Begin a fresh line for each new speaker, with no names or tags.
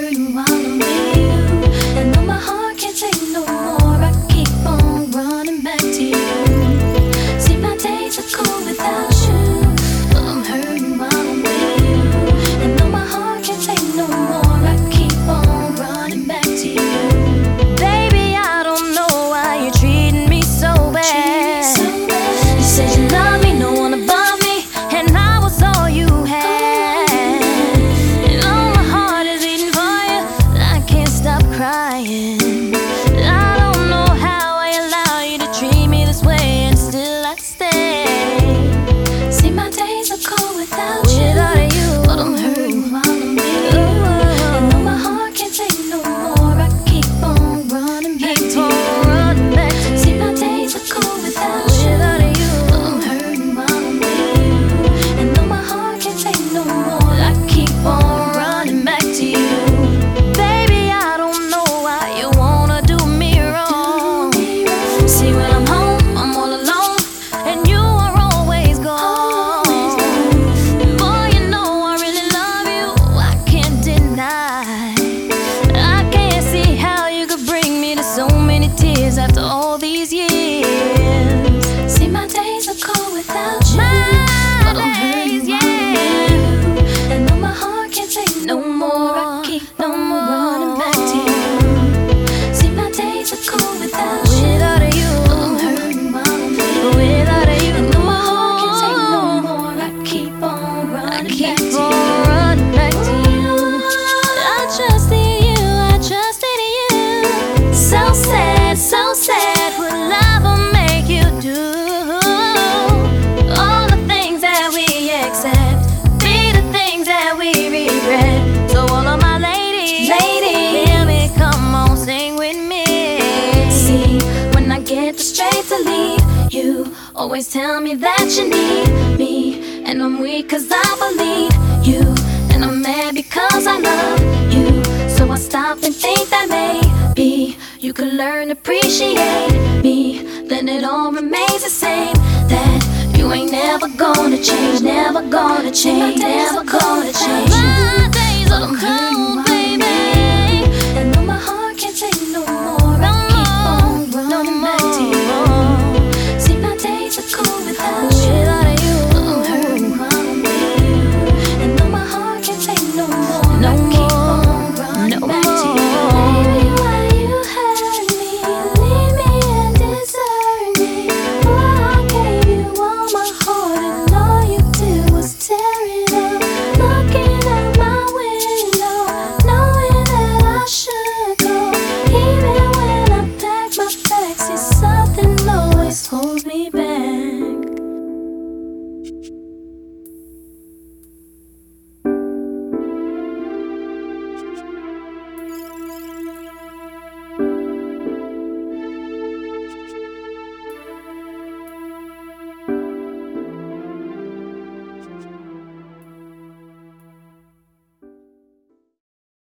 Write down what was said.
hurting while I'm with you. And though my heart can't take no more, I keep on running back to you. See, my days are cold without you, but I'm hurting while I'm with you. And though my heart can't take no more, I keep on running back to you.
Baby, I don't know why you're treating me so bad. You said you love me, no one above me, and I was all you had. And oh, my heart is beating for you, I can't stop crying. I don't know how I allow you to treat me this way, and still I stay.
See, my days are cold without you, but I'm hurting while I'm with you. And though my heart can't take no more, I keep on running back to you. See, my days are cold without you, but I'm hurting while I'm with you. And though my heart can't take no more, I keep on running back to you.
Baby, I don't know why you wanna do me wrong. See, when I'm home, I'm all alone, and you are always gone. Boy, you know I really love you, I can't deny. I can't see how you could bring me to so many tears after all these years.
See, my days are cold without you,
My
but I'm hurting
days,
while I'm with
yeah.
you. And though my heart can't take no more, I keep on running back to you. See, my days are cold without you,
Without you,
but I'm hurting while I'm with you.
without you,
And though my heart can't take no more, I keep on
I
running
keep
back to
on
you.
running back to you. I trusted you, I trusted you. So sad, what love will make you do. All the things that we accept be the things that we regret. So all of my ladies, hear me, come on, sing with me.
See, when I get the strength to leave, you always tell me that you need me. And I'm weak cause I believe you, and I'm mad because I love you. So I stop and think that maybe you could learn to appreciate me. Then it all remains the same, that you ain't never gonna change, never gonna change, never gonna change.
My days
But
are
I'm hurting
cold,
while I'm
baby.
with you. And though my heart can't take no more, I keep on running back to you. See, my days are cold without you, but I'm hurting while I'm with you. And though my heart can't take no more, I keep on running back to you. Baby, why you hurt me, leave me and desert me? Boy, I gave you all my heart, and all you did was tear it up. Looking out my window, knowing that I should go. Even when I pack my bags, see, something always holds me back.